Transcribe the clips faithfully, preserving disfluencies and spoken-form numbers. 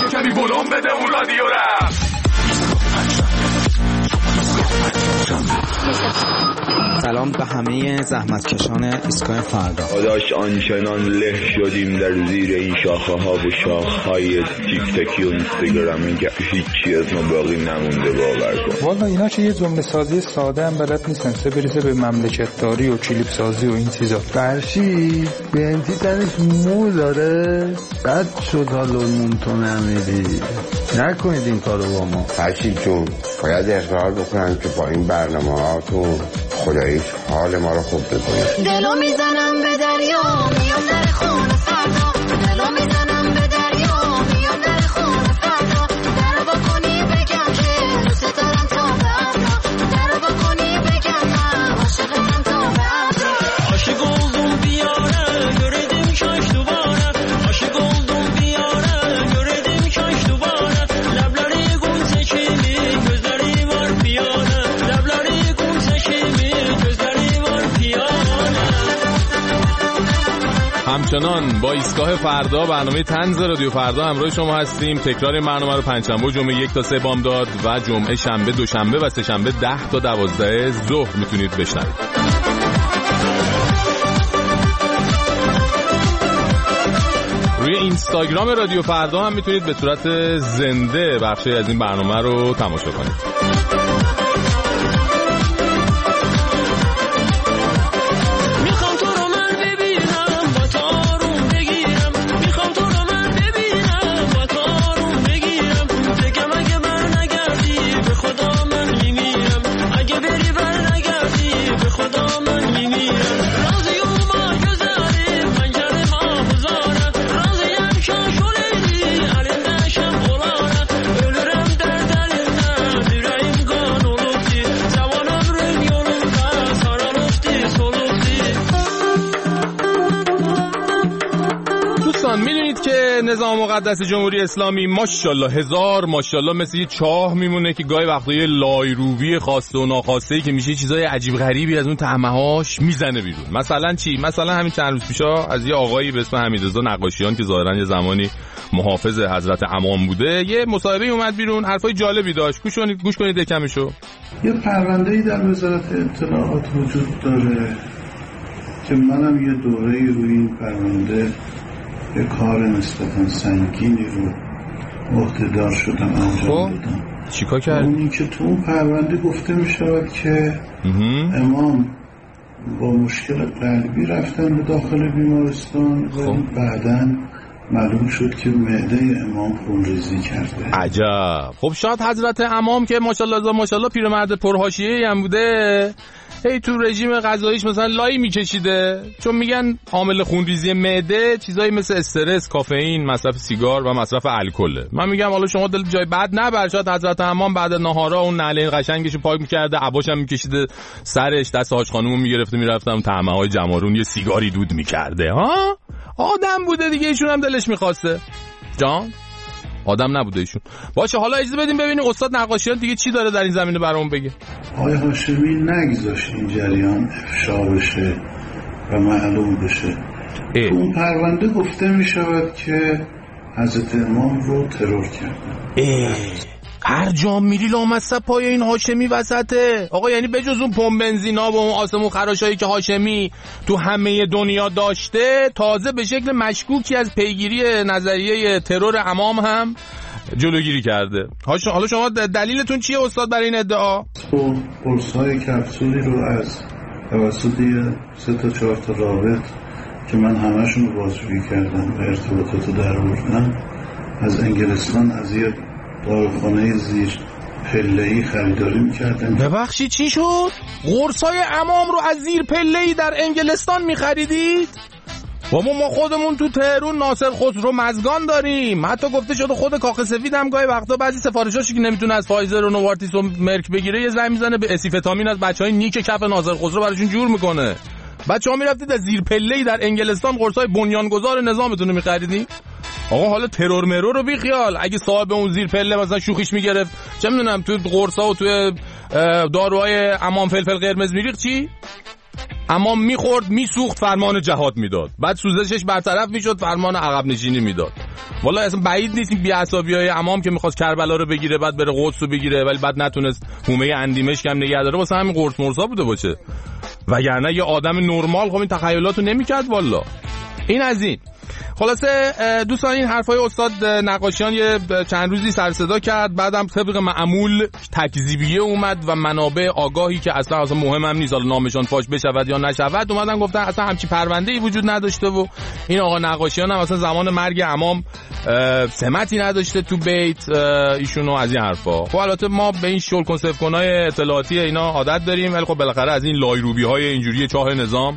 کمی بلوم بده اون رادیو رپ. سلام به همه زحمتکشان ایستگاه فردا. داداش آنچنان له شدیم در زیر این شاخه ها و شاخهای تیک تاکی و اینستاگرامی که هیچی از ما باقی نمونده. باور کن والا اینا چه یه جمله سازی ساده هم بلد نیستن، سه بریزه به مملکت داری و کلیپ سازی و این چیزا. فرشی بنتی تنش مو داره، بد شد حالمون تو نمیری. نکنید این کارو با ما. فرشی جون باید اقرار بکنم که با این برنامه ها تو خداییش حال ما رو خوب بکنه. دلو میزنم به دریا میام در خونه فردا، دلو میزنم به دریا میام در خونه فردا. درو بکنی بگم که دوست دارم تا به ابرا، درو بکنی بگم من عاشقتم تا به ابرا. عاشق oldum بیاره göredim şaş duvara، عاشق oldum بیاره göredim şaş duvara. لبلاری گوزه kimi gözleri var piyane، لبلاری گوزه kimi gözleri var piyane. همچنان با ایستگاه فردا برنامه طنز رادیو فردا همراه شما هستیم. تکرار این برنامه رو پنجشنبه و جمعه یک تا سه بامداد و جمعه شنبه دوشنبه و سه شنبه ده تا دوازده ظهر میتونید بشنوید. روی اینستاگرام رادیو فردا هم میتونید به صورت زنده بخشی از این برنامه رو تماشا کنید. نظام مقدس جمهوری اسلامی ماشاءالله هزار ماشاءالله مثل یه چاه میمونه که گاهی وقتا یه لایروبی خواسته و ناخواسته که میشه چیزای عجیب غریبی از اون طعمه‌هاش میزنه بیرون. مثلا چی؟ مثلا همین چند روز پیشا از یه آقایی به اسم حمیدرضا نقاشیان که ظاهرا یه زمانی محافظ حضرت امام بوده یه مصاحبه اومد بیرون، حرفای جالبی داشت. گوش کنید گوش کنید یکمشو. یه پرونده‌ای در وزارت اطلاعات وجود داره که منم یه دوره‌ای روی این پرونده یه کار نسبتا سنگینی رو عهده‌دار شدم انجام دادم. چیکار کردی؟ اونی که تو اون پرونده گفته می شود که امام با مشکل قلبی رفتن به داخل بیمارستان و بعداً معلوم شد که معده امام خونریزی کرده. عجب. خب شاید حضرت امام که ماشاءالله ماشاءالله پیرمرد پرحاشیه‌ای هم بوده هی تو رژیم غذاییش مثلا لایی میکشیده، چون میگن عامل خونریزی معده چیزایی مثل استرس، کافئین، مصرف سیگار و مصرف الکل. من میگم حالا شما دل جای بد نبر، شاید حضرت امام بعد ناهارا اون نعلین قشنگشو پاک میکرده، عباشم میکشیده سرش، دست حاج خانومو میگرفته میرفتم طعمه های جمارون یه سیگاری دود میکرده. ها آدم بوده دیگه، ایشون هم دلش میخواسته. جان آدم نبوده ایشون. باشه حالا اجازه بدیم ببینیم استاد نقاشیان دیگه چی داره در این زمینه برامون بگه. آقای هاشمی نگذاشت این جریان افشا بشه و معلوم بشه. تو اون پرونده گفته می شود که حضرت امام رو ترور کردن. هر جا میری لامصب پای این هاشمی وسطه آقا، یعنی بجز اون پمپ بنزینا و اون آسمون خراشایی که هاشمی تو همه دنیا داشته، تازه به شکل مشکوکی از پیگیری نظریه ترور امام هم جلوگیری کرده. حالا شما دلیلتون چیه استاد برای این ادعا؟ تو پرس‌های کپسولی رو از توسط سه تا چهار تا رابط که من همشون رو بازجویی کردم و ارتباطات در آوردم از انگلستان از یه داروخانه زیر پله‌ای خریداری می‌کردم. ببخشید چی شد؟ قرصای امام رو از زیر پله‌ای در انگلستان می‌خریدید؟ و ما خودمون تو تهران ناصر خسرو مزگان داریم. حتی گفته شده خود کاخ سفید هم گاهی وقتا بعضی سفارشاشو که نمیتونه از فایزر و نوارتیس و مرک بگیره یه زنگ میزنه به اسیفتامین از بچهای نیک کف ناصر خسرو براشون جور میکنه. بچه‌ها میرفتید از زیر پله‌ای در انگلستان قرصای بنیانگذار نظامتون رو می‌خریدید. آقا حالا ترور مرور رو بی خیال، اگه صاحب اون زیر پله مثلا شوخیش میگرفت چه میدونم تو قرصا و تو داروهای امام فلفل قرمز میریخت چی؟ امام میخورد میسوخت فرمان جهاد میداد، بعد سوزشش برطرف میشد فرمان عقب نشینی میداد. والا اصلا بعید نیست این بی‌عصابیای امام که می‌خواست کربلا رو بگیره بعد بره قدس رو بگیره ولی بعد نتونست حومه اندیمشک هم نگه داره واسه همین قرص مرزا بوده باشه. وگرنه یه آدم نرمال خب این تخیلاتو نمی‌کرد والا. این از این. خلاصه دوستان این حرفای استاد نقاشیان یه چند روزی سر صدا کرد، بعدم طبق معمول تکذیبیه اومد و منابع آگاهی که اصلا اصلا مهم هم نیست حالا نامشان فاش بشود یا نشود اومدن گفتن اصلا همچی پرونده‌ای وجود نداشته و این آقا نقاشیان هم اصلا زمان مرگ امام سمتی نداشته تو بیت ایشونو از این حرفا. خب البته ما به این شل کنسف کنای اطلاعاتی اینا عادت داریم ولی خب بالاخره از این لایروبی‌های اینجوری چاه نظام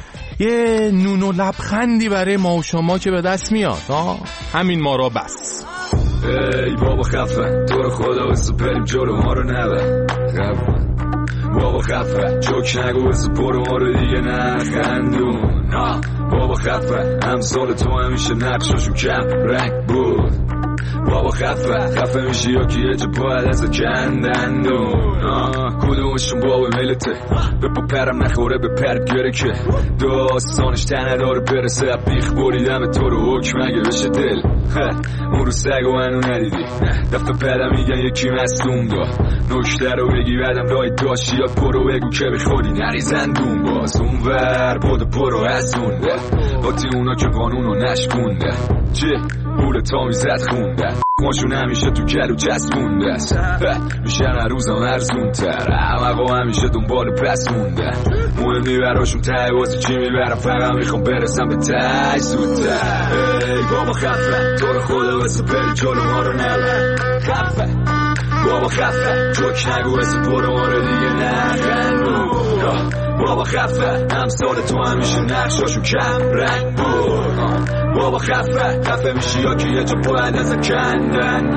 یه نون و لبخندی برای ما و شما که به دست میاد ها همین ما را بس. ای بابا خفه تو رو خدا بسو بریم جلو ما رو نبه خفه بابا خفه چوک نگو بسو برو ما رو دیگه نخندون نه بابا خفه همسال تو همیشه نقشاشو کم رنگ بود بابا خفه خفه میشی یا که یه جا باید از کندندون کدومشون بابا ملته به پا پرم نخوره به پرد گره که داستانش تنه داره برسه بیخ بریدم تو رو حکم اگه بشه دل اون رو سگ و منو ندیدی دفت پدم میگن یکی مستون دا نکته رو بگی بعدم رای داشتی یا پرو بگو که بخوری نریزندون باز اون ور بود پرو از اونده باتی اونا که قانونو نشکونده چه پول تا میزد خونده ماشون همیشه تو گلو چسبونده میشن هر روزم ارزون تر همقا همیشه دنبال پس مونده مهم نی براشون ته بازی چی میبرم فقط میخوام برسم به ته زودتر ای بابا خفه تو رو خدا بسه بری جلو ما رو نبر خفه بابا خفه جوک نگو بسه برو ما رو دیگه نخندون بابا خفه همسال تو همیشه نقشاشو کم رنگ بود بابا خفه خفه میشی یا که یه جا باید از کندن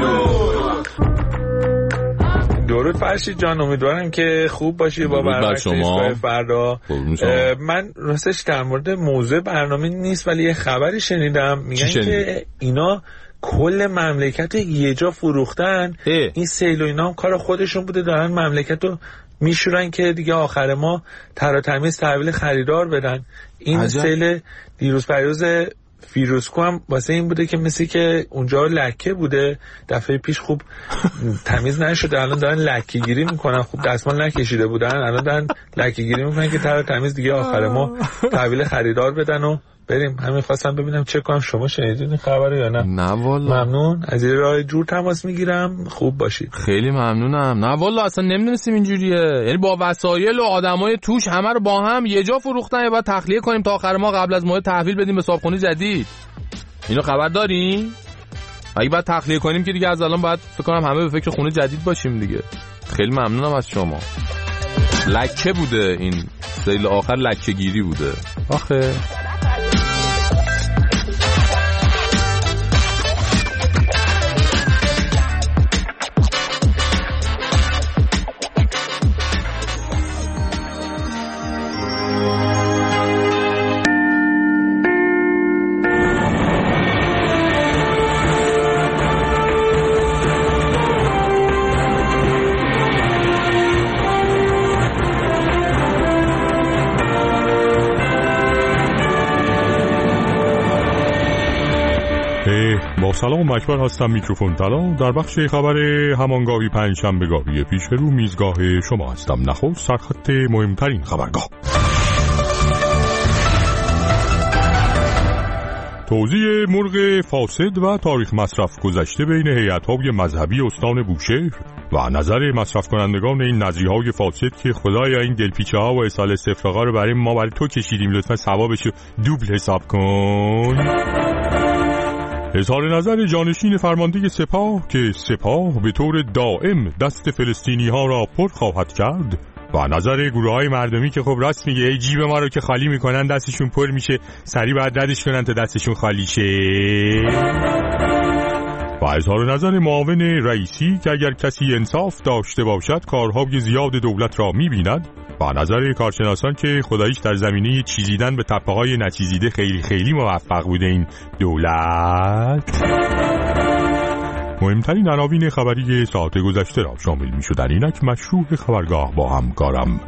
درود فرشید جان امیدوارم که خوب باشی با برنامه ایستگاه فردا. من راستش در مورد موضوع برنامه نیست ولی یه خبری شنیدم میگن که اینا کل مملکت یه جا فروختن اه. این سیل و اینا هم کار خودشون بوده دارن مملکت رو میشورن که دیگه آخر ما تر و تمیز تحویل خریدار بدن. این عجب. سیل دیروز پریوز فیروزکو هم واسه این بوده که مثل که اونجا لکه بوده دفعه پیش خوب تمیز نشده الان دارن لکه گیری میکنن خوب دستمال نکشیده بودن الان دارن لکه گیری میکنن که تر و تمیز دیگه آخر ما تحویل خریدار بدن و بریم. همین خواستم ببینم چه کنم شما شنیدین این خبر یا نه؟ نه والا. ممنون از این راه جور تماس میگیرم خوب باشید. خیلی ممنونم. نه والا اصلا نمیدونستیم اینجوریه یعنی با وسایل و آدمای توش همه رو با هم یه جا فروختن یا باید تخلیه کنیم تا آخر ما قبل از ماه تحویل بدیم به صاحبخونه جدید. اینو خبر دارین؟ اگه بعد تخلیه کنیم که دیگه از الان باید فکر کنم همه به فکر خونه جدید باشیم دیگه. خیلی ممنونم از شما. لکه بوده این سیل آخر لکه گیری بوده. آخه سلام اکبر هستم میکروفون طلا در بخش خبر همانگاهی پنجشنبه‌گاهی پیش رو میزگاه شما هستم. نخست سرخط مهمترین خبرگاه. توزیع مرغ فاسد و تاریخ مصرف گذشته بین هیئت‌های مذهبی استان بوشهر و نظر مصرف کنندگان این نظریه‌های فاسد که خدایا این دلپیچه‌ها و اصال استفراغا رو برای ما برای تو کشیدیم لطفا ثوابشو دوبل حساب کن. اظهار نظر جانشین فرمانده سپاه که سپاه به طور دائم دست فلسطینی ها را پر خواهد کرد و نظر گروه های مردمی که خب راست میگه ای جیب ما رو که خالی میکنن دستشون پر میشه سریع باید ردش کنن تا دستشون خالی شه. و اظهار نظر معاون رئیسی که اگر کسی انصاف داشته باشد کارهای زیاد دولت را میبیند و نظر کارشناسان که خداییش در زمینه چیزیدن به تپه‌های نچیزیده خیلی خیلی موفق بوده این دولت. مهمترین عناوین خبری ساعت گذشته را شامل می‌شد. در اینک مشروع خبرگاه با همکارم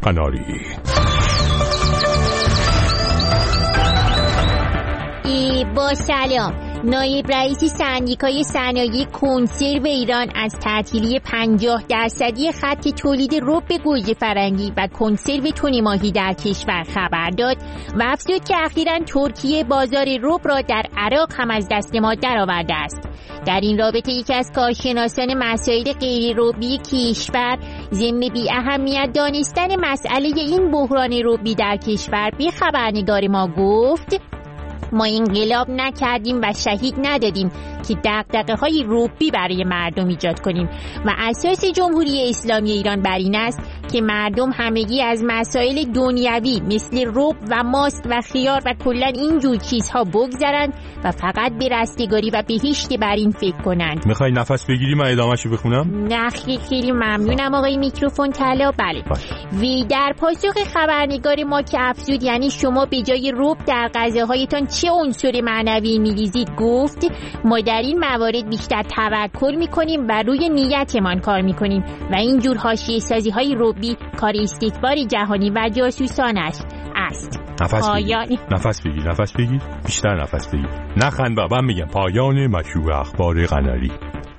قناری. ای با سلام. نایب رئیس سندیکای صنایع کنسرو ایران از تعطیلی پنجاه درصدی خط تولید رب گوجه فرنگی و کنسرو تن ماهی در کشور خبر داد و افزود که اخیراً ترکیه بازار رب را در عراق هم از دست ما درآورده است. در این رابطه یکی از کارشناسان مسائل غیر ربی کشور ضمن بی اهمیت دانستن مسئله این بحران ربی در کشور به خبرنگار ما گفت ما انقلاب نکردیم و شهید ندادیم که دغدغه‌های ربی برای مردم ایجاد کنیم و اساس جمهوری اسلامی ایران بر این است که مردم همگی از مسائل دنیوی مثل رب و ماست و خیار و کلا این جور چیزها بگذرند و فقط به رستگاری و بهشت بر این فکر کنند. میخوای نفس بگیری من ادامه‌شو بخونم؟ نه خیلی ممنونم آقای میکروفون طلا. بله. وی در پاسخ خبرنگار ما که افزود یعنی شما به جای رب در غذاهایتان چه عنصر معنوی می‌ریزید گفت ما در این موارد بیشتر توکل می‌کنیم و روی نیتمان کار می‌کنیم و این جور حاشیه‌سازی های ربی کار استکبار جهانی و جاسوسانش است. نفس بگیر. نفس بگیر نفس بگیر بیشتر نفس بگیر. نخند بابا میگم پایان مشروع اخبار قناری.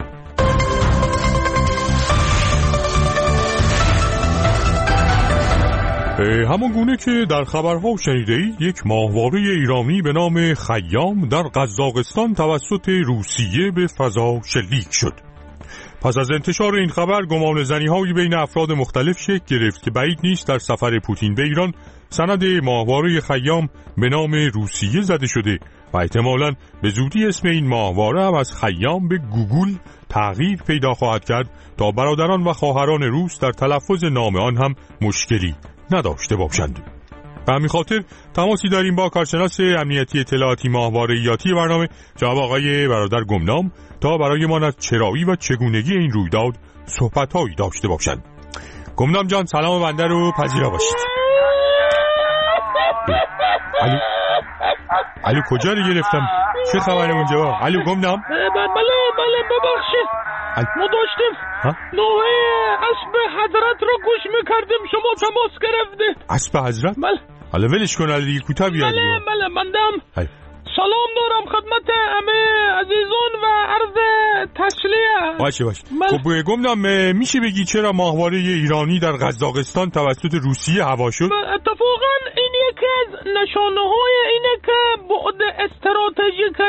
همون گونه که در خبرها شنیده اید یک ماهواره ایرانی به نام خیام در قزاقستان توسط روسیه به فضا شلیک شد. پس از انتشار این خبر گمان زنی‌هایی بین افراد مختلف شکل گرفت که بعید نیست در سفر پوتین به ایران سند ماهواره خیام به نام روسیه زده شده و احتمالاً به زودی اسم این ماهواره هم از خیام به گوگل تغییر پیدا خواهد کرد تا برادران و خواهران روس در تلفظ نام آن هم مشکلی نداشته باشند. به همین خاطر تماسی داریم با کارشناس امنیتی اطلاعاتی ماهواره‌ایاتی برنامه جناب آقای برادر گمنام تا برای ما از چرایی و چگونگی این رویداد صحبت‌هایی داشته باشند. گمنام جان سلام بنده رو پذیرا باشید. الو الو کجا رو گرفتم؟ چه خبره اونجا؟ الو گمنام؟ بله بله ببخشید ما داشتیم نوحه اسب حضرت رو گوش میکردیم شما تماس گرفتید. اسب حضرت؟ بله. حالا ولش کن حالا دیگه کوتاه بیاد. بله بله بندم سلام دارم خدمت همه عزیزان و عرض تسلیه. باشه باشه. خب گمنام میشه بگی چرا ماهواره ایرانی در قزاقستان توسط روسیه هوا شد؟ اتفاقا این یکی از نشانه های اینه که بعد استراتژیک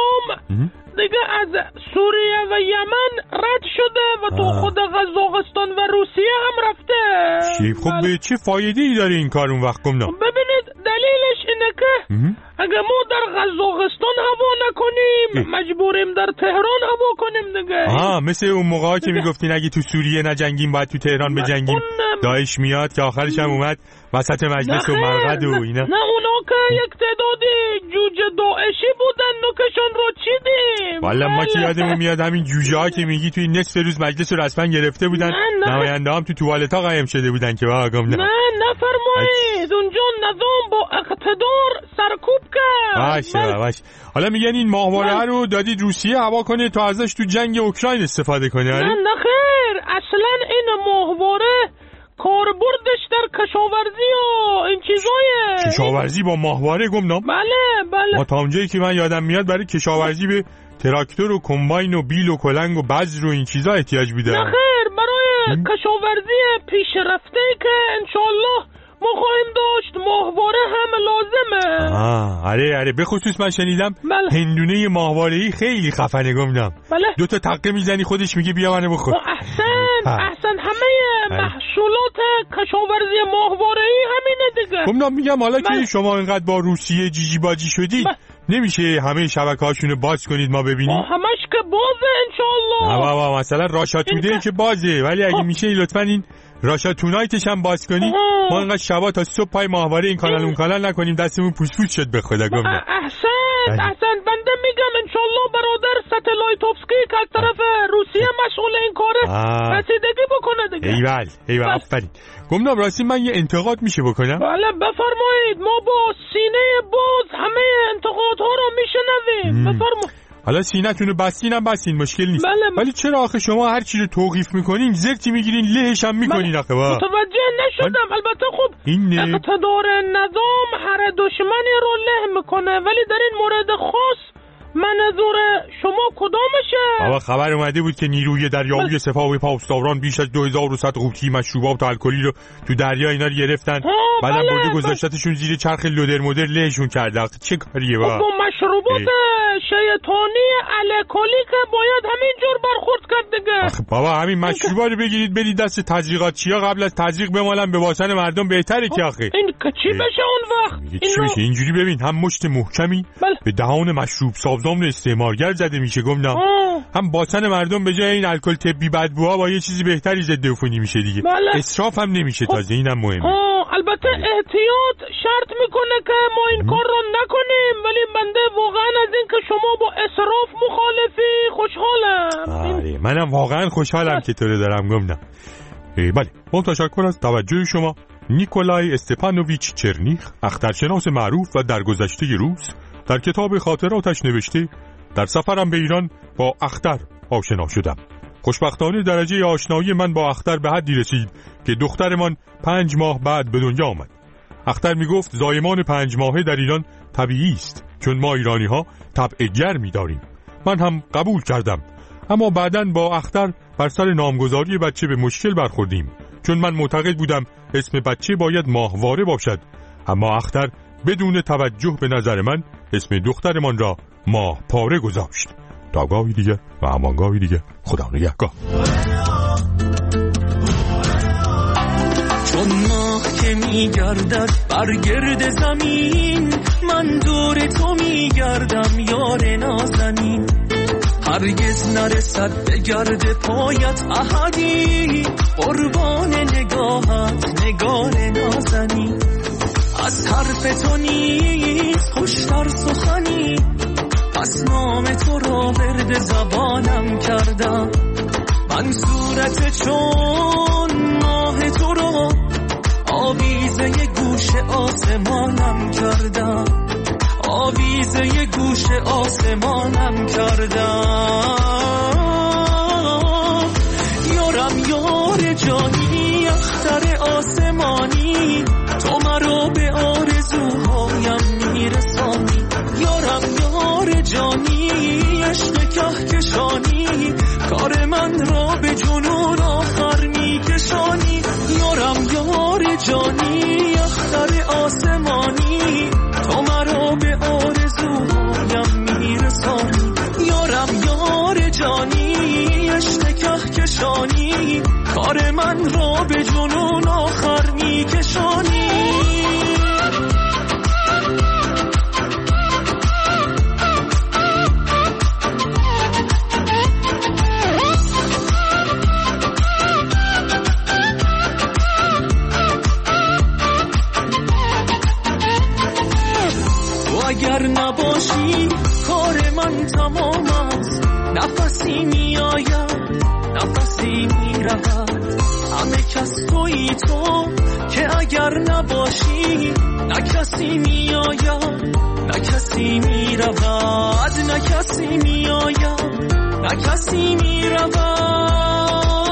نظام دیگه از سوریه و یمن رد شده و تو خود قزاقستان و روسیه هم رفته. چی؟ خب چه فایده ای داره این کار اون وقت گمنام؟ ببینید دلیلش اینه که اگه ما در قزاقستان هوا نکنیم مجبوریم در تهران هوا کنیم دیگه. آها مثل اون موقعی که میگفتین اگه تو سوریه نجنگیم باید تو تهران بجنگیم داعش میاد که آخرش هم اومد وسط مجلس و مرقد و اینا. نه اونا که یک تعدادی جوجه داعشی بودن نوکشون رو چیدیم. والا ما که یادمون میاد همین جوجه ها که میگی توی نصف روز مجلس رو رسما گرفته بودن نماینده هم تو توالت ها قایم شده بودن که واقعا نه نه نفرمایید اونجا نظام با اقتدار سرکوب کرد. باشه باشه. حالا میگن این ماهواره رو دادید روسیه هوا کنه تا ازش تو جنگ اوکراین استفاده کنه. نه نه خیر اصلا این ماهواره کاربردش در کشاورزی و این چیزایه. کشاورزی با ماهواره گمنام؟ بله بله. ما تا اونجایی که من یادم میاد برای کشاورزی به تراکتور و کمباین و بیل و کلنگ و بذر و این چیزا احتیاج بوده. نه خیر برای کشاورزی پیشرفته که انشالله ما خواهیم داشت ماهواره هم لازمه. آه آره آره به خصوص من شنیدم بله. هندونه ماهواره‌ای خیلی خفنه گمنام. بله. دو تا تقه میزنی خودش میگه بیا منو بخور. احسن ها. احسن همه بله. محصولات کشاورزی ماهواره‌ای همینه دیگه. گمنام میگم حالا بله. که شما اینقدر با روسیه جیجی باجی شدید بله. نمیشه همه شبکه‌هاشونو باز کنید ما ببینیم؟ همش که بازه انشالله. بابا مثلا راشا تودی که بازه ولی اگه میشه لطفاً این راشا تونایتش هم باز کنی ما اینقدر شبا تا صبح پای ماهواره این کانال اون کانال نکنیم دستمون پوس پوس شد به خدا گمنام. احسن احسن بنده میگم انشالله برادر ستلایتوفسکی که از طرف روسیه مسئول این کاره رسیدگی بکنه دیگه. ایول ایول آفرین. گمنام راستی من یه انتقاد میشه بکنم؟ بله بفرمایید ما با سینه باز همه انتقادها رو میشنویم. بفرمایید. حالا سینه‌تون رو بستین هم بستین، مشکل نیست. بله. ولی چرا آخه شما هر چی رو توقیف میکنین زرتی میگیرین لهش هم میکنین آخه؟ متوجه نشدم. البته خب این اقتدار نظام هر دشمنی رو له میکنه، ولی در این مورد خاص منظور شما کدامشه؟ بابا خبر اومده بود که نیروی دریایی سپاه پاسداران بیش از دو هزار و صد قوطی مشروبات الکلی رو تو دریا اینا رو گرفتن، بعدم بله برده گذاشتتشون زیر چرخ لودر مدر لهشون کرده. چه کاریه با؟ با مشروبات شیطانی الکلی که باید همینجور برخورد کرد دیگه. آخه بابا همین مشروبا رو بگیرید برید دست تزریقاتچیا، قبل از تزریق بمالن به واسن مردم بهتره که آخه. این که چی بشه اون وقت؟ چی بشه؟ اینجوری ببین، هم مشت محکمی بله. به دهان مشروب سازان استعمارگر زده میشه گمنا، هم باسن مردم به جای این الکل طبی بدبوها با یه چیزی بهتری ضد عفونی میشه دیگه. بله. اسراف هم نمیشه، تازه اینم مهمه. البته احتیاط شرط میکنه که ما این کار رو نکنیم، ولی بنده واقعا از این که شما با اسراف مخالفی خوشحالم. آره منم واقعا خوشحالم که تو رو دارم گمنا. بله با تشکر از توجه شما. نیکولای استپانوویچ چرنیخ، اخترشناس معروف و درگذشته روس، در کتاب خاطراتش نوشته در سفرم به ایران با اختر آشنا شدم. خوشبختانه درجه آشنایی من با اختر به حدی رسید که دخترمان پنج ماه بعد به دنیا آمد. اختر می گفت زایمان پنج ماهه در ایران طبیعی است، چون ما ایرانی ها طبع گرمی داریم. من هم قبول کردم، اما بعداً با اختر بر سر نامگذاری بچه به مشکل برخوردیم، چون من معتقد بودم اسم بچه باید ماهواره باشد، اما اختر بدون توجه به نظر من اسم دخترمان را ماه پاره گذاشت. تا گاهی دیگه و همانگاهی دیگه، خدا نگهدار. چون ماه که میگردد بر گرد زمین، من دور تو میگردم یار نازنین. هرگز نرسد به گرد پایت احدی، قربان نگاهت نگار نازنین. از حرف تو نیست خوشتر سخنی، پس نام تو را ورد زبانم کردم. من صورت چون ماه تو را آویزه گوش آسمانم کردم، آویزه گوش آسمانم کردم. یارم یار جانی اختر آسمانی، تو مرا به آرزوهایم میرسانی. یارم یار جانی عشق کهکشانی، کار من را به جنون آخر میکشانی. یارم یار جانی اختر آسمانی، تو مرا به آرزوهایم میرسانی. یارم یار جانی عشق کهکشانی، کار من را به جنون آخر میکشانی. اگر نباشی کار من تمام است، نفسی می آید نفسی می رود. همه کس تویی تو که اگر نباشی نه کسی می آید نه کسی می رود، نه کسی می آید نه کسی می رود.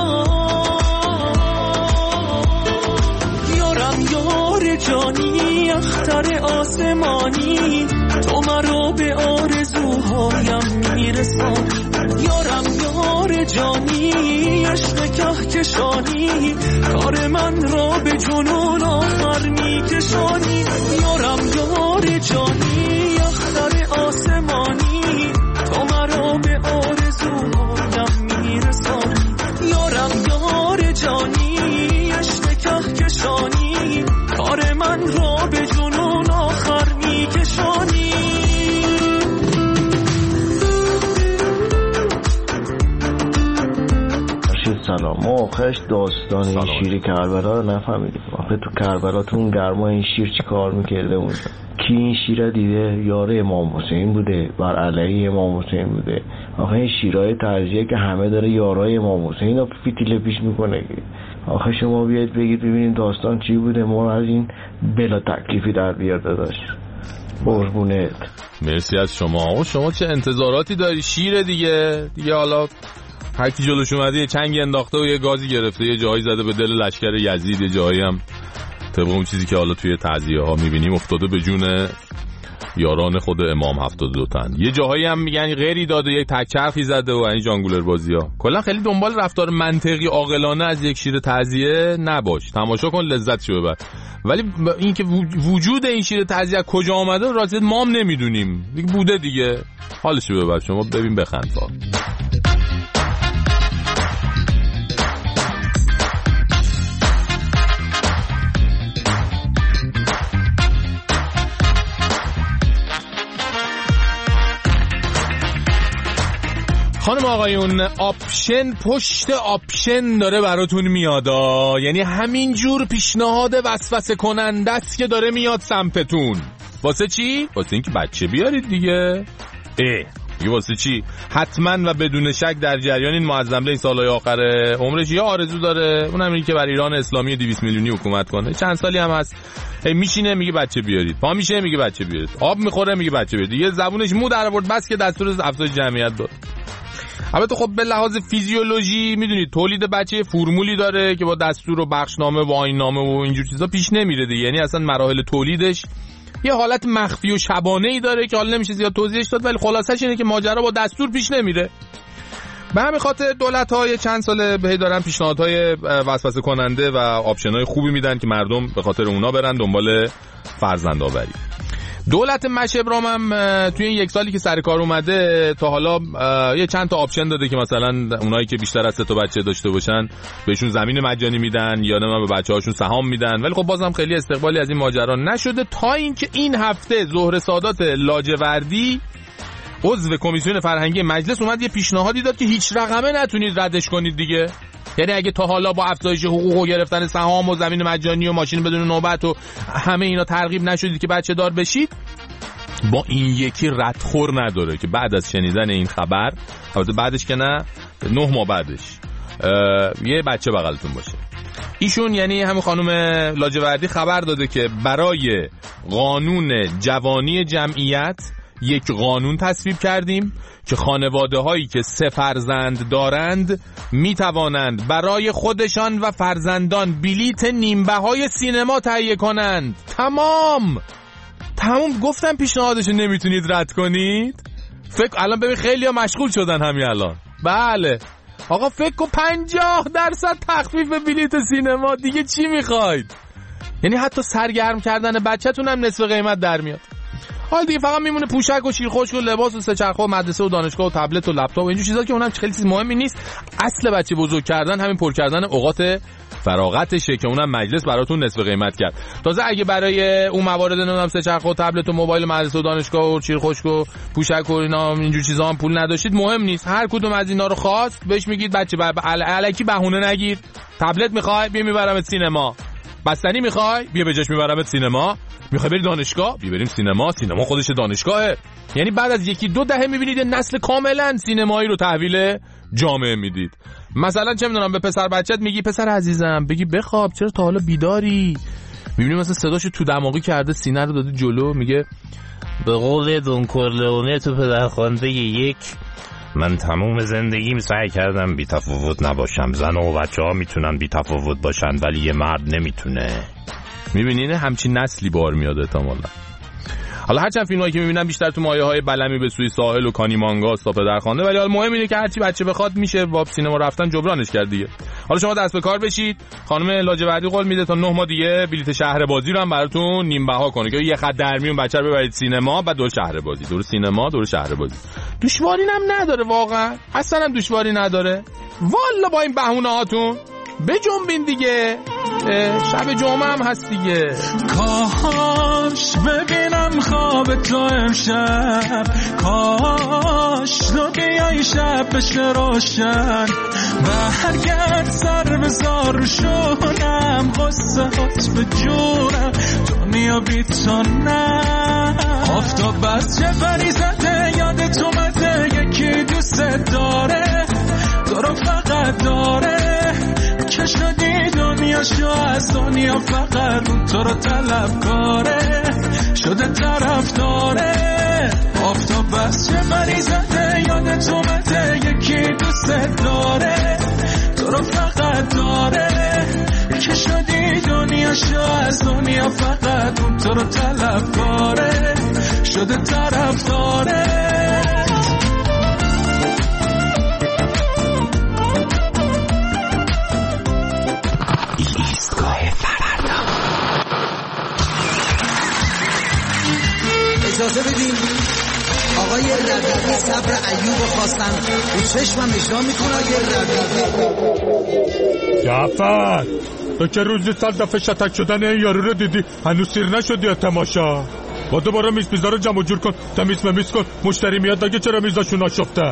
یارم یار جانی اختر آسمانی، تو مرا به آرزوهایم میرسانی. یارم یار جانی عشق کهکشانی، کار من را به جنون آخر میکشانی. یارم یار جانی اختر آسمانی، تو مرا به آرزوهایم میرسانی. یارم یار جانی عشق کهکشانی، کار من را به جنون آخر میکشانی. سلام. ما آخرش داستان این شیر کربلا رو نفهمیدیم. آخه تو کربلا تو اون گرما این شیر چی کار میکرده اونجا؟ کی این شیر دیده؟ یاره امام حسین بوده، بر علیه امام حسین بوده. آخه این شیرهای ترجیحه که همه داره یارای امام حسین رو فیتیله پیش میکنه. آخه شما بیاید بگید ببینید داستان چی بوده، ما از این بلا تکلیفی در بیار داشت. قربونت. مرسی از شما. و شما چه انتظاراتی داری؟ شیر دیگه دیگه حالا هر کی جلوش اومده یه چنگی انداخته و یه گازی گرفته، یه جایی زده به دل لشکر یزید، یه جایی هم طبق اون چیزی که حالا توی تعزیه ها میبینیم افتاده به جون یاران خود امام هفتاد و دو تن. یه جاهایی هم میگن غیری داده، یک تکچرخی زده و این جانگولر بازی ها. کلا خیلی دنبال رفتار منطقی عاقلانه از یک شیر تعزیه نباش، تماشا کن لذتشو ببر. ولی این که وجود این شیر تعزیه کجا آمده راستش ما هم نمیدونیم دیگه، بوده دیگه، حالشو ببر. شما ببین بخند فقط. خانم آقایون، آپشن پشت آپشن داره براتون میادا، یعنی همین جور پیشنهاد وسوسه کننده است که داره میاد سمتتون. واسه چی؟ واسه اینکه بچه بیارید دیگه. اه دیگه واسه چی؟ حتما و بدون شک در جریان این معظم این سالهای آخر عمرش یه آرزو داره، اونم اینه که بر ایران اسلامی دویست میلیونی حکومت کنه. چند سالی هم هست هی میشینه میگه بچه بیارید، پا میشه میگه بچه بیارید، آب میخوره میگه بچه بیارید. یه زبونش مو در آورد بس که دستور افزایش جمعیت داد. البته خب به لحاظ فیزیولوژی میدونید تولید بچه فرمولی داره که با دستور و بخشنامه و آیین‌نامه و اینجور چیزا پیش نمیره دیگه، یعنی اصلا مراحل تولیدش یه حالت مخفی و شبانه‌ای داره که حالا نمیشه زیاد توضیحش داد، ولی خلاصش اینه که ماجرا با دستور پیش نمیره. به همین خاطر دولت‌های چند ساله بهی دارن پیشنهادهای وسوسه کننده و آپشن‌های خوبی میدن که مردم به خاطر اونا برن دنبال فرزندآوری. دولت مش ابراهیم هم توی این یک سالی که سر کار اومده تا حالا یه چند تا آپشن داده که مثلا اونایی که بیشتر از سه تا بچه داشته باشن بهشون زمین مجانی میدن یا نه به بچه‌هاشون سهام میدن، ولی خب بازم خیلی استقبالی از این ماجرا نشده تا اینکه این هفته زهره سادات لاجوردی عضو کمیسیون فرهنگی مجلس اومد یه پیشنهادی داد که هیچ رقمه نتونید ردش کنید دیگه. یعنی اگه تا حالا با افزایش حقوق و گرفتن سهام و زمین مجانی و ماشین بدون نوبت و همه اینا ترغیب نشدید که بچه دار بشید، با این یکی ردخور نداره که بعد از شنیدن این خبر، البته بعدش که نه نه ماه بعدش یه بچه بغلتون باشه. ایشون یعنی همون خانم لاجوردی خبر داده که برای قانون جوانی جمعیت یک قانون تصویب کردیم که خانواده هایی که سه فرزند دارند می توانند برای خودشان و فرزندان بلیت نیمبهای سینما تهیه کنند. تمام تمام گفتم پیشنهادشو نمیتونید رد کنید. فکر الان ببین خیلی ها مشغول شدن همین الان. بله آقا فکر کن پنجاه درصد تخفیف بلیت سینما، دیگه چی میخواید؟ یعنی حتی سرگرم کردن بچه‌تون هم نصف قیمت در میاد. حال دیگه فقط میمونه پوشک و شیرخوش و لباس و سه‌چرخه و مدرسه و دانشگاه و تبلت و لپتاپ و اینجور چیزا که اونم خیلی چیز مهمی نیست. اصل بچه بزرگ کردن همین پر کردن اوقات فراغتشه که اونم مجلس براتون نصف قیمت کرد. تازه اگه برای اون موارد نمیدونم سه‌چرخه و تبلت و موبایل و مدرسه و دانشگاه و شیرخوش و پوشک و اینا اینجور چیزا هم پول نداشتید، مهم نیست. هر کدوم از اینا رو خواست بهش میگید بچه الکی بهونه نگیر. تبلت میخوای بیا میبرمت سینما، بستنی میخوای بیا بجاش میبرمت سینما، میخوای بری دانشگاه بیا بریم سینما، سینما خودش دانشگاهه. یعنی بعد از یکی دو دهه میبینید نسل کاملا سینمایی رو تحویل جامعه میدید. مثلا چه میدونم به پسر بچت میگی پسر عزیزم بگی بخواب، چرا تا حالا بیداری؟ میبینی مثلا صداشو تو دماغی کرده، سینه رو داده جلو، میگه به قول دون کورلئونه تو پدرخوانده یک، من تموم زندگیم سعی کردم بی تفاوت نباشم. زن و بچه ها میتونن بی تفاوت باشن ولی یه مرد نمیتونه. میبینین همچین نسلی بار میاد احتمالاً. حالا هرچند فیلمایی که میبینم بیشتر تو مایه های بلمی به سوی ساحل و کانیمانگا تا پدرخوانده، ولی حالا مهم اینه که هرچی بچه بخواد میشه با سینما رفتن جبرانش کرد دیگه. حالا شما دست به کار بشید. خانم لاجوردی قول میده تا نه ماه دیگه بلیت شهر بازی رو هم براتون نیم بها کنه که یه خط در میون بچه رو ببرید سینما، بعد دور شهر بازی، دور سینما، دور شهر بازی. دشواری هم نداره واقعا، اصلا هم دشواری نداره. والا با این بهونه هاتون بجنبین دیگه. شب جمعه هم هست دیگه. کاش ببینم خواب تو امشب، کاش تو بیای شب بشه روشن، برگرد سر بزار رو شونم، غصه هات به جونم، دنیا بی تو نه. آفتاب از چه بری زده یادت اومده، یکی دوست داره تو رو فقط داره، که شدی دنیا شو از دنیا فقط اون تو رو طلب کاره. شده طرفداره آفتاب بس چه منی زده یاد تو مده یکی دوست داره تو رو فقط داره که شدی دنیاشو از دنیا فقط اون تو رو طلبکاره شده طرفداره ایستگاه فردا. اجازه بدین آقای ربیعی صبر ایوب خواستن به چشمم اجرا میکنه. آقای ربیعی جعفر تو که روزی سال دفعه شتک شدن این یارو رو دیدی هنوز سیر نشدی یا تماشا؟ با دوباره میز میزا رو جمع جور کن تمیز ممیز کن مشتری میاد بگه چرا میزاشون آشفتن.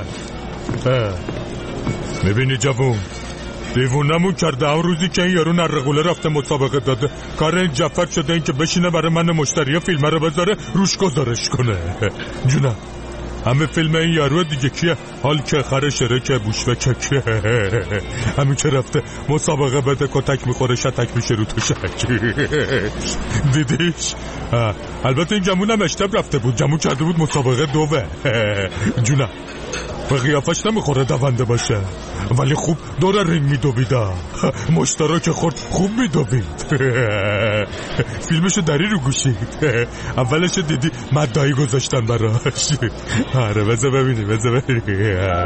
میبینی جوون دیوونمون کرده اون روزی که این یارو نرقوله رفته مسابقه داده کار این جعفر شده این که بشینه برای من مشتری فیلمه رو بذاره روش گذارش کنه. جونم همه فیلم این یارو دیگه کیه؟ حال که خره شره که بوشوکه کیه؟ همین که رفته مسابقه بده کتک میخوره شتک میشه رو تو شک. دیدیش؟ البته این جمون هم اشتب رفته بود جمون کرده بود مسابقه دوه. جونم به قیافش نمیخوره دونده باشه ولی خوب دور رینگ میدویده مشترک خورد خوب میدوید. فیلمشو داری رو گوشید اولشو دیدی مدایی گذاشتن براش. آره بذار ببینی بذار ببینی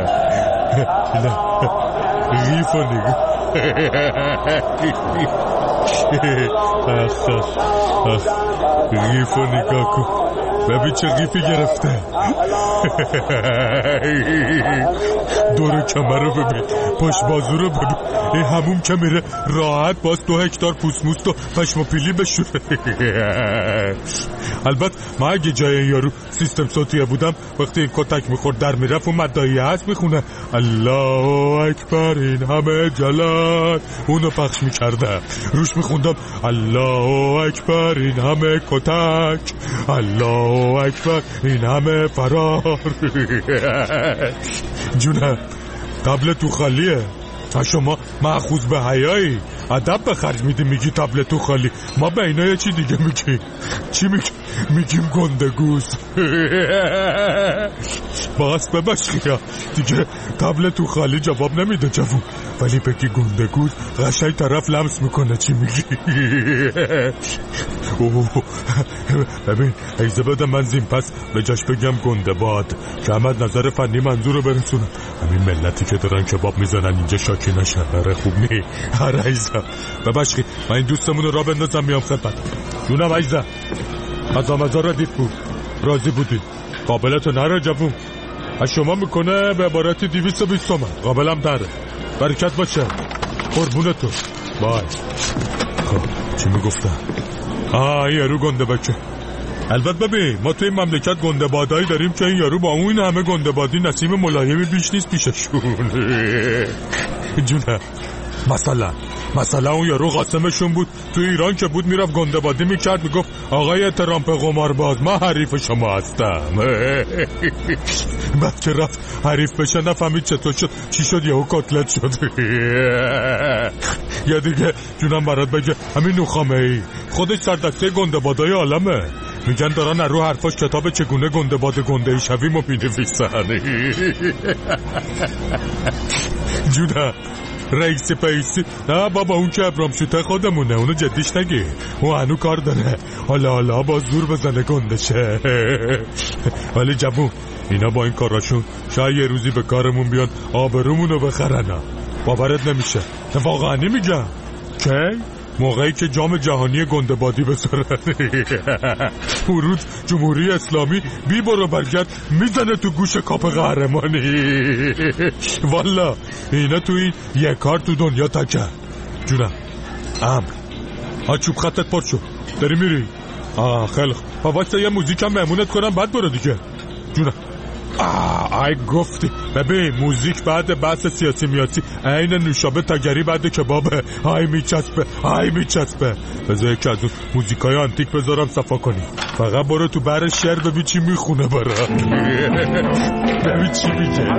غیفو نگو غیفو نگاه کن ببین چه غیفی گرفته. دور کمر رو ببین پاش بازو رو ببین این همون که میره راحت باز دو هکتار پوست موست و پشم و پیلی بشوره. البته ما اگه جای این یارو سیستم صوتیه بودم وقتی این کتک میخورد در میرفت و مدایی هست میخونه الله اکبر این همه جلال اونو پخش میکردم روش میخوندم الله اکبر این همه کتک الله اکبر این همه فرار. جونم تبل تو خالیه شما مأخوذ به حیایی ادب به خرج میدی میگی تبل تو خالی ما به اینا یه چی دیگه میگیم. چی میگیم؟ میگیم گندگوز. باز بباش خیا دیگه تبل تو خالی جواب نمیده جوون ولی بگی گندگوز قشنگ طرف لمس میکنه چی میگی. ببین ایزه بده من زین پس به جاش بگم گنده باد که همه نظر فنی منظور رو برسونم همین ملتی که دارن کباب میزنن اینجا شاکی نشن. آره خوب نی آره ایزه بباشی من این دوستمون رو را بندازم میام خدمت. جونم ایزه از آمزار را دید بود راضی بودی قابلتو نره جوون از شما میکنه به عبارتی دیویست و بیست تومن قابلم داره برکت باشه قربونتو بای. خب چی میگفتم؟ آه یارو گنده بکه. البته ببین ما توی مملکت گنده بادایی داریم که این یارو با اون همه گنده بادی نسیم ملایمی بیش نیست پیششون. جونه مثلا مثلا اون یارو قاسمشون بود تو ایران که بود میرفت گنده بادی میکرد میگفت آقای ترامپ قمارباز ما حریف شما هستم. بعد که رفت حریف بشه نفهمید چطور شد چی شد یهو کتلت شد. یا دیگه جونم برات بگه همین نوخامه ای خودش سردسته گنده بادای عالمه میگن دارن رو حرفاش کتاب چگونه گنده باد گنده ای شویم و مینویسن. جونم رئیسی پیسی نه بابا اون که ابرام شوته خودمونه اونو جدیش نگی اون هنو کار داره حالا حالا با زور بزنه گندشه. ولی جوون اینا با این کاراشون شاید یه روزی به کارمون بیان آبرومونو بخرن. باورت نمیشه واقعا نمیگم کی موقعی که جام جهانی گنده‌بادی بذارن ورود جمهوری اسلامی بی برو برگرد میزنه تو گوش کاپ قهرمانی. والا اینا توی یه کار تو دنیا تکن. جونم امر ها چوب خطت پر شد داری میری؟ آه خیلی خوب واسه یه موزیک هم مهمونت کنم بعد برو دیگه. جونم آه ای گفتی ببین موزیک بعد بحث سیاسی میاسی عین نوشابه تگری بعد کبابه. های میچسبه های میچسبه بذار یکی از اون موزیکای آنتیک بذارم صفا کنی. فقط برو تو بر شهر ببین چی میخونه برا ببین چی میگه.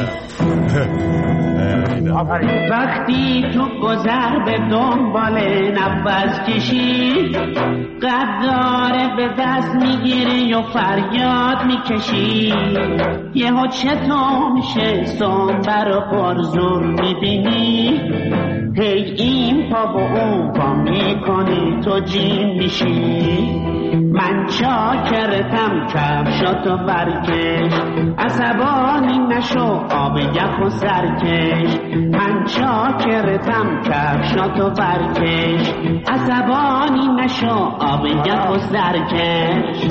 وقتی تو گذر به دنبال نفس کشی قداره به دست میگیری و فریاد میکشی یهو چطور میشه سنبر و پرزور میبینی هی این پا و اون پا میکنی تو جیم میشی من چاکرتم کفشاتو برکش عصبانی نشو آب یخ و سرکش من چاکرتم کفشاتو برکش عصبانی نشو آب یخ و سرکش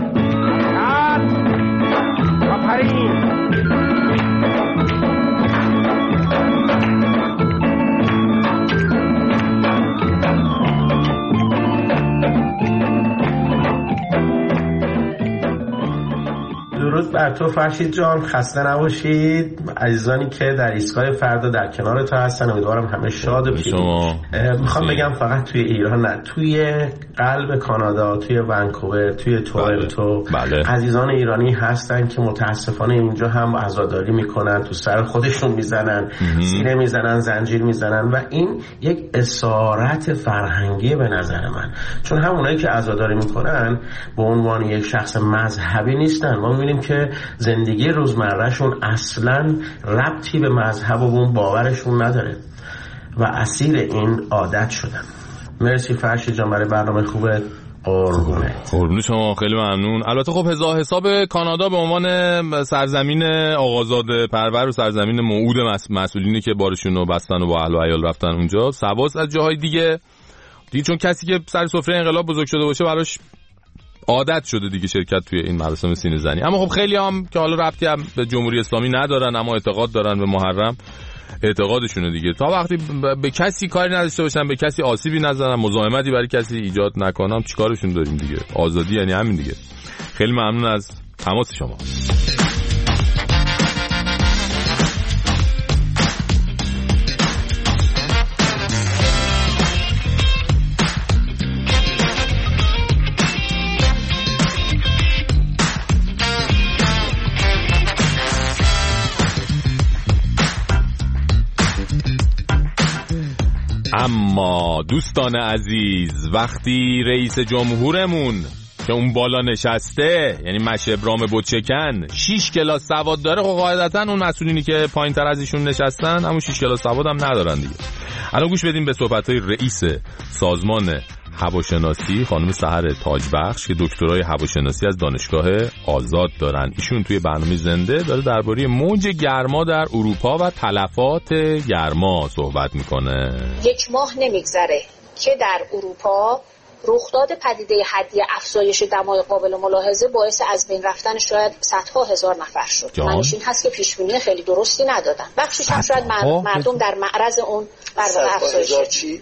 آفرین درود بر تو فرشید جان، خسته نباشید. عزیزانی که در ایستگاه فردا در کنار تو هستن امیدوارم همه شاد و پیروز. میخوام بگم فقط توی ایران نه، توی قلب کانادا، توی ونکوور، توی تورنتو بله. عزیزان ایرانی هستن که متاسفانه اینجا هم عزاداری میکنن، تو سر خودشون میزنن، سینه میزنن، زنجیر میزنن و این یک اسارت فرهنگی به نظر من، چون همونایی که عزاداری میکنن به عنوان یک شخص مذهبی نیستن. ما میبینیم که زندگی روزمرهشون اصلا ربطی به مذهب و اون باورشون نداره و اسیر این عادت شدن. مرسی فرشید جان برای برنامه خوبه. قربونه قربونه شما، خیلی ممنون. البته خب هزار حساب کانادا به عنوان سرزمین آقازاده پرور و سرزمین موعود مسئولینی که بارشون رو بستن و با اهل و عیال رفتن اونجا سواس از جاهای دیگه دیگه، چون کسی که سر سفره انقلاب بزرگ شده باشه براش عادت شده دیگه شرکت توی این مراسم سینه زنی. اما خب خیلی هم که حالا ربطی هم به جمهوری اسلامی ندارن اما اعتقاد دارن به محرم، اعتقادشونه دیگه. تا وقتی به کسی کاری نداشته باشن، به کسی آسیبی نزنن، مزاحمتی برای کسی ایجاد نکنن، چیکارشون داریم دیگه؟ آزادی یعنی همین دیگه. خیلی ممنون از تماس شما. اما دوستان عزیز، وقتی رئیس جمهورمون که اون بالا نشسته، یعنی مشه ابرام بوچکن، شش کلاس سواد داره، خب قاعدتا اون مسئولینی که پایین تر از ایشون نشستن همون شش کلاس سواد هم ندارن دیگه. الان گوش بدیم به صحبت‌های رئیس سازمان هواشناسی خانم سحر تاجبخش که دکترای هواشناسی از دانشگاه آزاد دارن. ایشون توی برنامه زنده داره درباره موج گرما در اروپا و تلفات گرما صحبت میکنه. یک ماه نمیگذره که در اروپا رخداد پدیده حدی افزایش دمای قابل ملاحظه باعث از بین رفتن شاید صدها هزار نفر شد. معنیش این هست که پیشبینی خیلی درستی ندادن. بخشش هم شاید مردم در معرض اون بر واقع افزایش شد.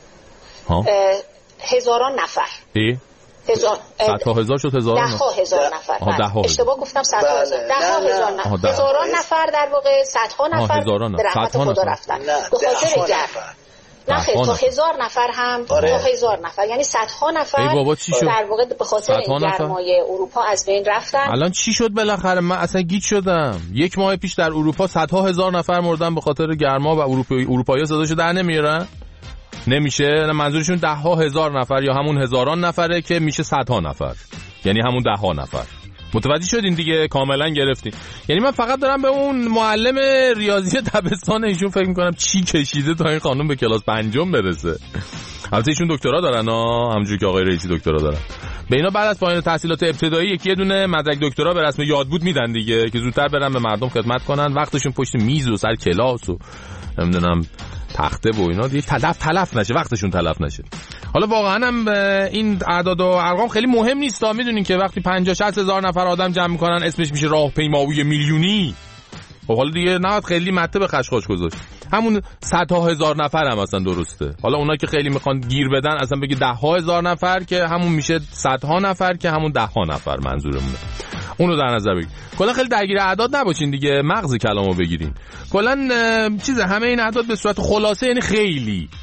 هزاران نفر. ای؟ هزار صدها هزار شد هزاران ده ها هزار نفر. اشتباه گفتم صدها هزار. ده ها هزار نفر. هزاران نفر در واقع صدها نفر به رحمت خدا رفتن. به خاطر گرما. نه خیلی تا هزار نفر هم تا هزار نفر یعنی صدها نفر در واقع به خاطر گرمای اروپا از بین رفتن. الان چی شد بالاخره؟ من اصلا گیج شدم. یک ماه پیش در اروپا صدها هزار نفر مردن به خاطر گرما و اروپایی اروپایی‌ها صداشو در نمیارن. نمیشه. منظورشون ده ها هزار نفر یا همون هزاران نفره که میشه صدها نفر، یعنی همون ده ها نفر. متوجه شدین دیگه؟ کاملا گرفتین. یعنی من فقط دارم به اون معلم ریاضی دبستان ایشون فکر میکنم چی کشیده تا این خانم به کلاس پنجم برسه. البته ایشون دکترا دارن ها، همونجوری که آقای رئیسی دکترا دارن. به اینا بعد از پایان تحصیلات ابتدایی یکی یه دونه مدرک دکترا به رسم یادبود میدن دیگه که زودتر برن به مردم خدمت کنن. وقتشون پشت میز و سر کلاس و نمیدونم تخته و اینا دیگه تلف تلف نشه، وقتشون تلف نشه. حالا واقعا هم این اعداد و ارقام خیلی مهم نیست. میدونین که وقتی پنجاه شصت هزار نفر آدم جمع میکنن اسمش میشه راهپیمایی میلیونی. خب حالا دیگه نهاد خیلی مته به خشخاش گذاشت. همون صدها هزار نفر هم اصلا درسته. حالا اونا که خیلی میخوان گیر بدن اصلا بگی ده ها هزار نفر که همون میشه صدها نفر که همون ده ها نفر منظورمونه. اونو در نظر بگیرید. کلا خیلی درگیر اعداد نباشین دیگه، مغز کلامو بگیرین. کلا چیز همه این اعداد به صورت خلاصه یعنی خیلی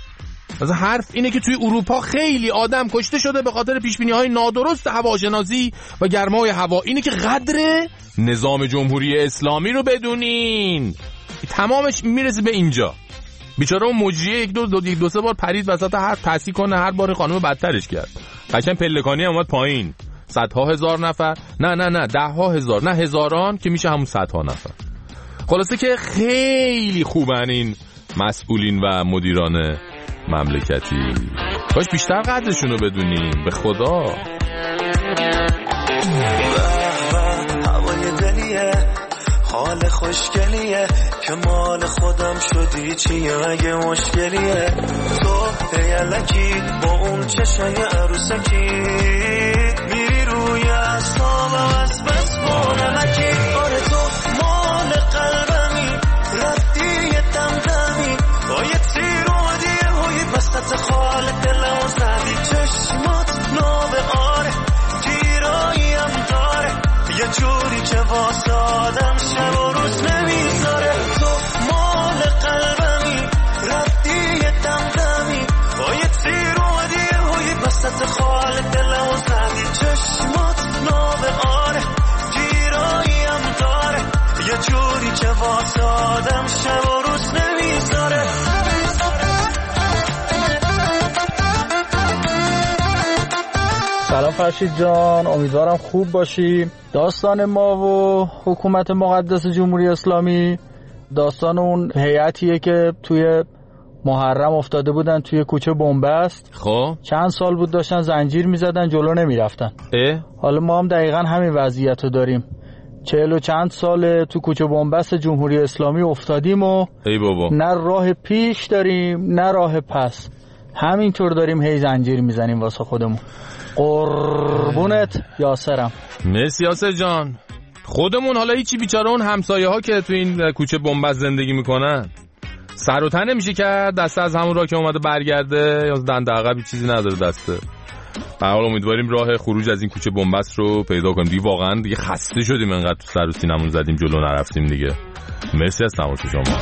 مثلا حرف اینه که توی اروپا خیلی آدم کشته شده به خاطر پیشبینی‌های نادرست هواشناسی و گرمای هوا. اینه که قدر نظام جمهوری اسلامی رو بدونین. تمامش میرسه به اینجا. بیچاره اون مجریه یک دو دو, دو سه بار پرید وسط هر تصحیح کنه، هر بار خانم بدترش کرد. قشنگ پلکانی اومد پایین. صدها هزار نفر، نه نه نه ده ها هزار، نه هزاران که میشه همون صدها نفر. خلاصه که خیلی خوبن این مسئولین و مدیران مملکتی. کاش بیشتر قدرشون رو بدونیم. به خدا. هوای دلیه، حال خوشگلیه که مال خودم شدی چیه اگه مشکلیه. تو پیلکی با اون چشای عروسکی میری روی اصابم از بس بانمکی. آره تو مال قلبمی، رفتی یه دمدمی با یه تیر اومدی هوی بستت خال دلمو زدی. چشمات ناب آره گیراییم داره یه جوری که واسه آدم شب و روز نمیذاره. تو مال قلبمی، رفتی یه دمدمی با یه تیر اومدی هوی بستت خال دلمو زدی. چشمات ناب آره گیراییم داره یه جوری که واسه آدم شب و روز نمیذاره. سلام فرشید جان، امیدوارم خوب باشی. داستان ما و حکومت مقدس جمهوری اسلامی داستان اون هیئتیه که توی محرم افتاده بودن توی کوچه بنبست. خب چند سال بود داشتن زنجیر میزدن جلو نمیرفتن. اه؟ حالا ما هم دقیقا همین وضعیت رو داریم. چهل و چند سال تو کوچه بنبست جمهوری اسلامی افتادیم و ای بابا نه راه پیش داریم نه راه پس. همینطور داریم هی زنجیر میزنیم واسه خودمون. قربونت یاسرم. مرسی یاسر جان. خودمون حالا هیچی، بیچاره اون همسایه ها که تو این کوچه بنبست زندگی میکنن سر و تنه میشه کرد. دسته از همون راه که اومده برگرده یا دنده عقبی چیزی نداره دسته. به هر حال امیدواریم راه خروج از این کوچه بنبست رو پیدا کنیم. دیگه واقعا دیگه خسته شدیم انقدر تو سر و سینمون زدیم جلو نرفتیم دیگه. مرسی از تماس شما.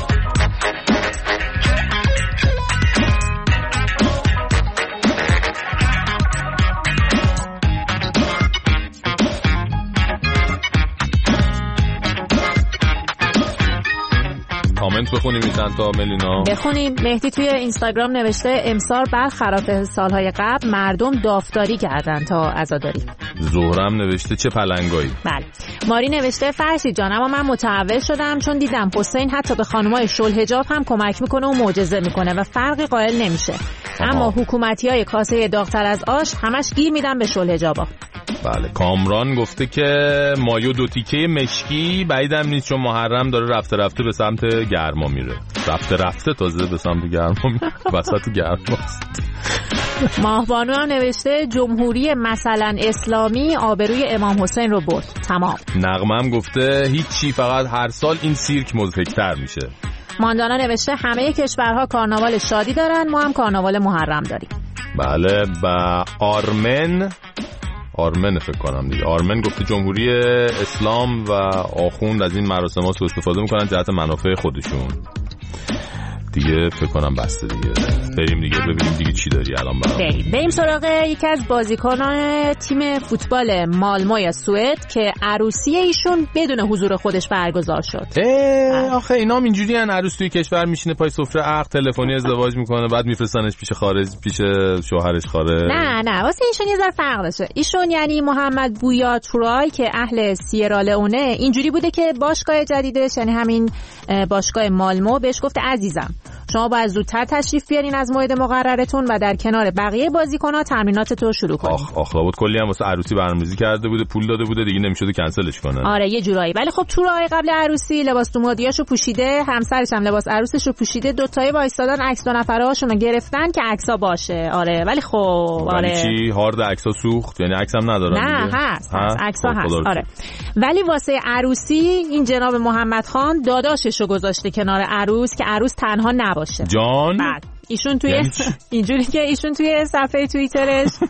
کامنت بخونیم این چند تا ملینا. بخونیم. مهدی توی اینستاگرام نوشته امسال برخلاف سالهای قبل مردم دافتاری کردن تا عزاداری. زهرم نوشته چه پلنگایی. بله. ماری نوشته فرشید جان اما من متحول شدم چون دیدم حسین حتی به خانمای شل حجاب هم کمک میکنه و معجزه میکنه و فرقی قائل نمیشه. اما حکومتیای کاسه داغ‌تر از آش همش گیر میدن به شل حجابا. بله. کامران گفته که مایو دو تیکه مشکی بعیدم نیست چون محرم داره رفته رفته به سمت گرما میره. رفته رفته تازه به سمت گرما میره. وسط گرماست. ماهبانو هم نوشته جمهوری مثلا اسلامی آبروی امام حسین رو برد. تمام. نغمه هم گفته هیچی، فقط هر سال این سیرک مضحک‌تر میشه. ماندانا نوشته همه کشورها کارناوال شادی دارن، ما هم کارناوال محرم داریم. بله. با آرمن آرمن فکر کنم دیگه. آرمن گفته جمهوری اسلام و آخوند از این مراسمات سوء استفاده میکنن جهت منافع خودشون. دیگه فکر کنم بسته دیگه. بریم دیگه ببینیم دیگه چی داری الان برام. بریم بریم سراغ یکی از بازیکنان تیم فوتبال مالمو سوئد که عروسی ایشون بدون حضور خودش برگزار شد. اه آخه اینا هم اینجوری ان، عروس توی کشور میشینه پای سفره عقد تلفنی ازدواج میکنه بعد میفرستنش پیش خارج پیش شوهرش خارج. نه نه واسه ایشون یه ذره فرق داشته. ایشون یعنی محمد بویا تورای که اهل سیرالئونه اینجوری بوده که باشگاه جدیدش یعنی همین باشگاه مالمو بهش گفته عزیزم شما باید زودتر تشریف بیارین از موعد مقررتون و در کنار بقیه بازیکن‌ها تمریناتتون رو شروع کنید. آخ آخ لابد کلی هم واسه عروسی برنامه‌ریزی کرده بوده، پول داده بوده، دیگه نمی‌شد کنسلش کنه. آره یه جورایی. ولی خب تورای قبل عروسی لباس دومادیاشو پوشیده، همسرش هم لباس عروسشو پوشیده، دو تایی وایسادن عکس دو نفرهاشون رو گرفتن که عکسا باشه. آره ولی خب آره چی هارد عکسا سوخت یعنی عکس هم ندارن نه دیگه. هست عکسا هست. آره ولی واسه عروسی این جناب محمد خان داداششو گذاشته کنار عروس که عروس تنها نباشه. جان بعد ایشون توی اینجوری که ایشون توی صفحه توییترش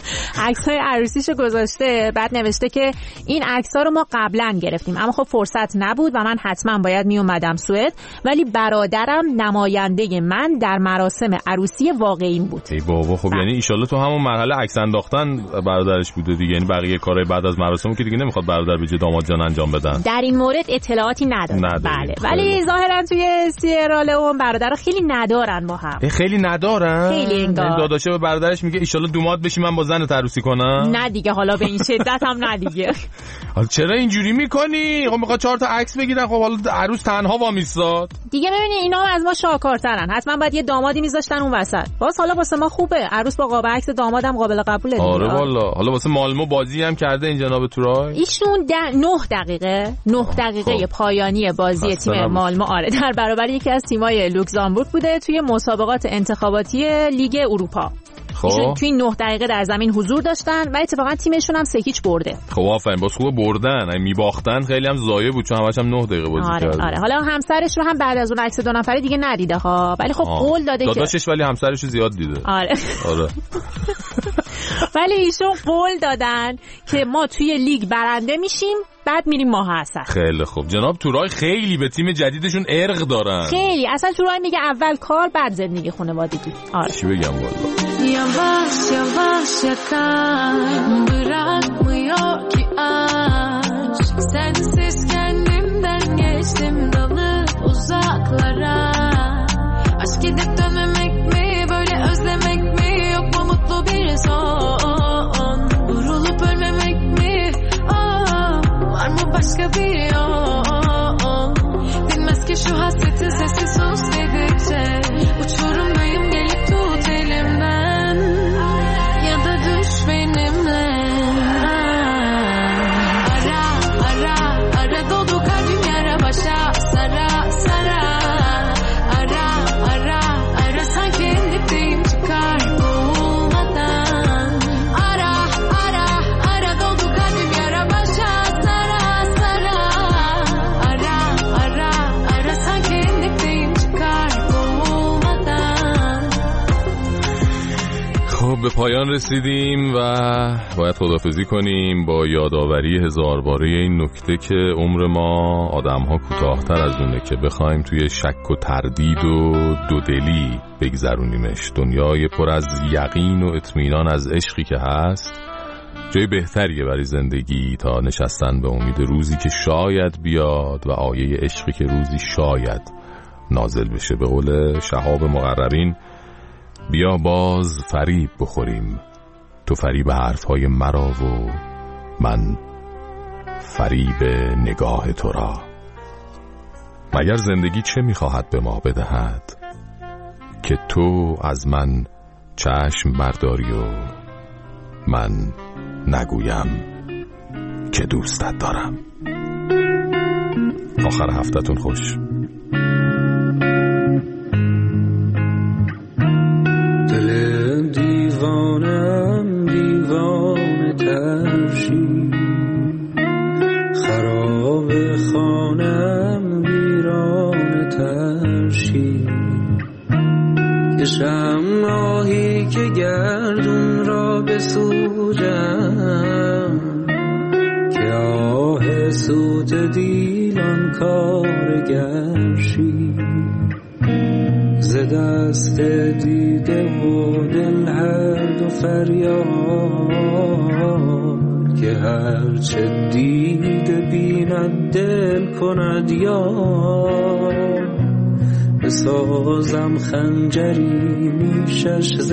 عکس‌های عروسیشو گذاشته، بعد نوشته که این عکس‌ها رو ما قبلا گرفتیم اما خب فرصت نبود و من حتما باید می اومدم سوئد، ولی برادرم نماینده من در مراسم عروسی واقعیم بود. ای بابا خب یعنی ان شاءالله تو همون مرحله عکس انداختن برادرش بوده دیگه، یعنی بقیه کارهای بعد از مراسم که دیگه نمیخواد برادر به جای داماد جان انجام بدن. در این مورد اطلاعاتی ندارم. بله ولی ظاهرا توی سیرالئون برادرها خیلی ندارن با هم. خیلی ندارن. خیلی انگار. داداشه به برادرش میگه ان شاءالله دوماد بشی من با زنت عروسی کنم. نه دیگه حالا به این شدت هم نه دیگه. حالا چرا اینجوری میکنی؟ خب میخواد چهار تا عکس بگیرن، خب حالا عروس تنها وامیستاد. دیگه ببینید اینا هم از ما شاکارترن، حتما باید یه دامادی میذاشتن اون وسط. باز حالا واسه ما خوبه، عروس با قاب عکس دامادم قابل قبوله. آره والا. حالا واسه مالمو بازی هم کرده این جناب تورای. ایشون نه دقیقه نه دقیقه پایانی بازی تیم مالمو آره در برابر یکی از تیمای لوکزامبورگ بوده توی مسابقات انتخاباتی لیگ اروپا. خب توی نه دقیقه در زمین حضور داشتن و اتفاقا تیمشون هم سه هیچ برده. خب آفرین، باز خوب بردن. اگه میباختن خیلی هم ضایع بود چون همش هم نه دقیقه بازی آره کرد. آره حالا همسرش رو هم بعد از اون عکس دو نفره دیگه ندیده ها، ولی خب قول داده که داداشش ولی همسرش رو زیاد دیده. آره آره ولی ایشون قول دادن که ما توی لیگ برنده میشیم بعد میریم ماه عسل. خیلی خوب. جناب تورای خیلی به تیم جدیدشون ارق دارن. خیلی اصلا تورای میگه اول کار بعد زندگی خانوادگی. آره چی بگم والا. Yavaş yavaş yakar bırakmıyor ki aşk sensiz kendimden geçtim dalıp uzaklara aşk gidip dönmemek mi böyle özlemek mi yok mu mutlu bir son vurulup ölmemek mi oh, var mı başka bir yol dinmez ki şu hasretin sesi sus dedikçe uçurumdayım gelip tut elimden به پایان رسیدیم و باید خداحافظی کنیم با یادآوری هزار باره این نکته که عمر ما آدم‌ها کوتاه‌تر از اونه که بخوایم توی شک و تردید و دودلی بگذرونیمش. دنیای پر از یقین و اطمینان از عشقی که هست جای بهتریه برای زندگی تا نشستن به امید روزی که شاید بیاد و آیه عشقی که روزی شاید نازل بشه. به قول شهاب مقررین بیا باز فریب بخوریم، تو فریب حرفهای مرا و من فریب نگاه تو را. مگر زندگی چه میخواهد به ما بدهد که تو از من چشم برداری و من نگویم که دوستت دارم. آخر هفته‌تون خوش. دیوانم دیوانه ترشی خراب خانم ویرانه ترشی کشم راهی که گردون را بسوجم که آه سوت دیلان کارگرشی ز دست دیده و دل هر دو فریاد که هرچه دیده بیند دل کند یاد بسازم خنجری نیشش ز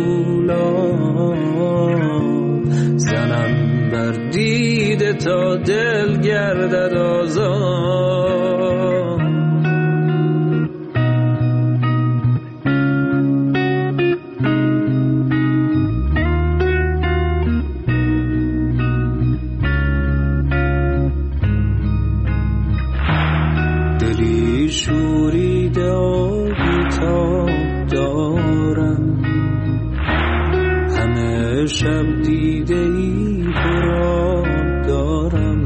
فولاد زنم بر دیده تا دل گردد آزاد. شوریده و بیتاب دارم همه شب دیده ای براب دارم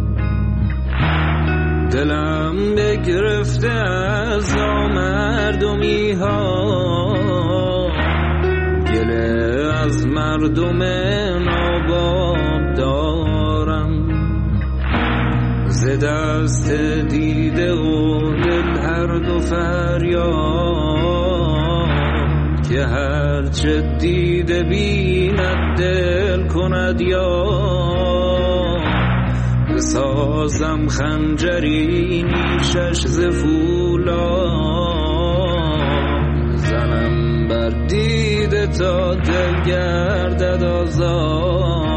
دلم بگرفته از نامردمی ها گله از مردم ناباب دارم، ز دست دیده و دل هر دو فریاد، که هرچه دیده بیند دل کند یاد. بسازم خنجری نیشش ز فولاد، زنم بر دیده تا دل گردد آزاد.